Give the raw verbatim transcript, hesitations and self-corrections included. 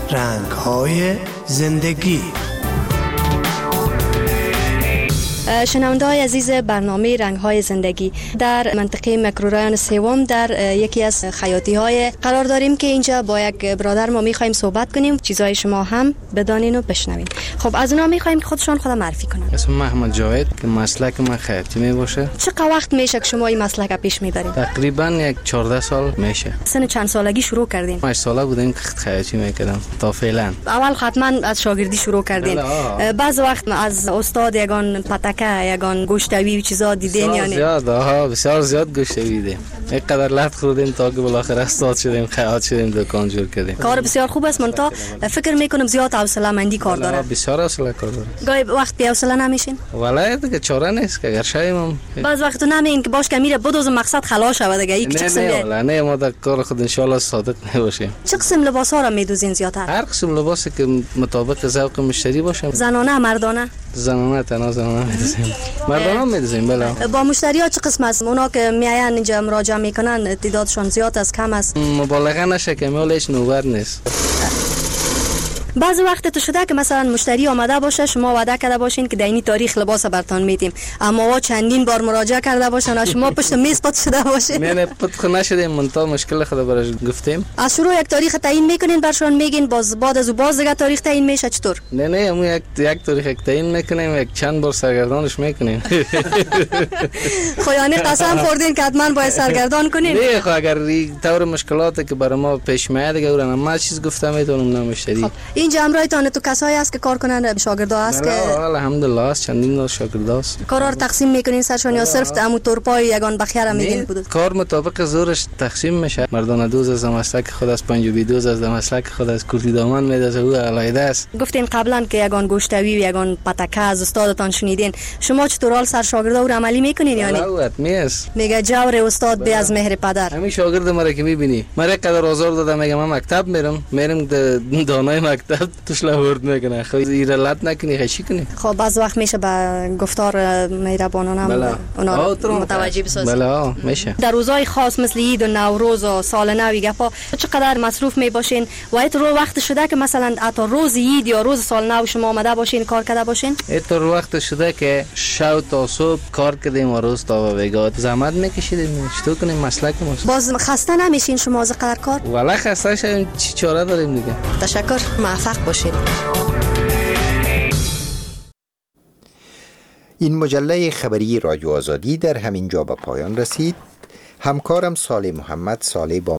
رنگ‌های زندگی. شنونده‌های عزیز برنامه رنگ‌های زندگی، در منطقه میکرورایون سوم در یکی از خیاطی‌های قرار داریم که اینجا با یک برادر ما می‌خوایم صحبت کنیم، چیزای شما هم بدانین و بشنوین. خب از اونا می‌خوایم که خودشون خود معرفی کنن. اسم محمد جاوید که مسلک من خیاطی میباشه. چقدر وقت میشه که شما این مسلک پیش میبرید؟ تقریبا یک چهارده سال میشه. سن چند سالگی شروع کردین؟ هشت ساله بودیم که خیاطی میکردم تا فعلا. اول حتما از شاگردی شروع کردین. بعض وقت از استاد یگان پتک که یگان گوشتوی و چیزا دیدین یا نه؟ زیاد ها بسیار زیاد گوشتوی دیدیم. یک قدر لط خوردیم تا که بالاخره استاد شدیم، خیاط شدیم، دکان جور کردیم. کار بسیار خوب است، من تا فکر میکنم زیاد حوصله مندی کار داره. بسیار حوصله کار داره. گاهی وقت بی حوصله نمیشین؟ ولی دیگه چاره نیست که اگر شایم. بعض وقت نمیین که باش که میره بدوز مقصد خلاص شود دیگه. یک چه قسم نه نه نه ما در کار خود ان شاء الله صادق نباشیم. چه قسم لباس ها را میدوزین زیادتر؟ هر قسم لباسی که مطابق ذوق مشتری باشه. زنانه مردانه؟ زنانه تنها زنانه میدوزیم. مردانه میدوزیم بله. با مشتری ها چه قسم است؟ اونا که میاین اینجا مراجعه میکنن تعدادشون زیاد است کم است؟ مبالغه نشه که مالش نوبر نیست. بعضی وقت تو شده که مثلا مشتری آمده باشه، شما وعده کرده باشین که در این تاریخ لباس برتون میدیم، اما وا چندین بار مراجعه کرده باشن و شما پشت میز پات شده باشین. نه نه پات خو نشدیم، منتها مشکل خود براش گفتیم. از شروع یک تاریخ تعیین میکنین برشون میگین، باز بعد از باز دیگه تاریخ تعیین میشه چطور؟ نه نه همون یک یک تاریخ یک تعیین میکنیم، یک چند بار سرگردانش میکنیم. خو یعنی قسم خوردین که حتما باید سرگردان کنین؟ نه خو اگر طور مشکلاتی که برای ما پیش میاد دیگه اون ما چیز گفتم میتونم نمشتری. خب اینجا امرایتان تو کسایی است که کار کنن، شاگردا است که الحمدلله است، چندین شاگردا است. کارا رو تقسیم میکنین سرشون یا صرف امو تورپای یگان بخیره میدین بود؟ کار مطابق زورش تقسیم میشه. مردانه دوز از مسلک خود از پنجابی دوز از مسلک خود از کوردی دامن میدازه او علایده است. گفتین قبلا که یگان گوشتوی و یگان پتکه از استادتان شنیدین، شما چطور حال سر شاگردا رو عملی میکنین یعنی؟ البته میس میگه جور استاد بی از مهر پدر. همین شاگرد مرا که میبینی مرا قدر آزار داده، میگه من مکتب میرم میرم دانای مکتب توش لورد میکنه. خب این لط نکنی چی کنی؟ خب بعض وقت میشه با گفتار مهربانانه اونا رو متوجه بسازی. بله میشه. در روزهای خاص مثل عید و نوروز و سال نو گپا چقدر مصروف میباشین و ایت رو وقت شده که مثلا حتی روز عید یا روز سال نو شما آمده باشین کار کرده باشین؟ ایت رو وقت شده که شب تا صبح کار کردیم و روز تا بیگاه زحمت میکشیدیم. چطور کنیم مسلک ما؟ باز خسته نمیشین شما از قدر کار؟ والا خسته شدیم، چی چاره داریم دیگه. تشکر، موفق باشین. این مجله خبری رادیو آزادی در همین جا به پایان رسید. همکارم صالح محمد صالح با